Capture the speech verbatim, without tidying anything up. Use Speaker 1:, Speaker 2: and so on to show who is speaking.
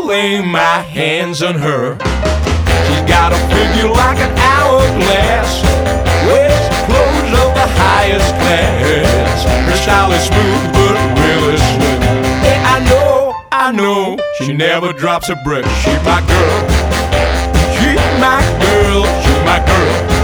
Speaker 1: lay my hands on her. She's got a figure like an hourglass, wears clothes of the highest class. Her style is smooth but really slick. Yeah, I know, I know, she never drops a brick. She's my girl, she's my girl, she's my girl.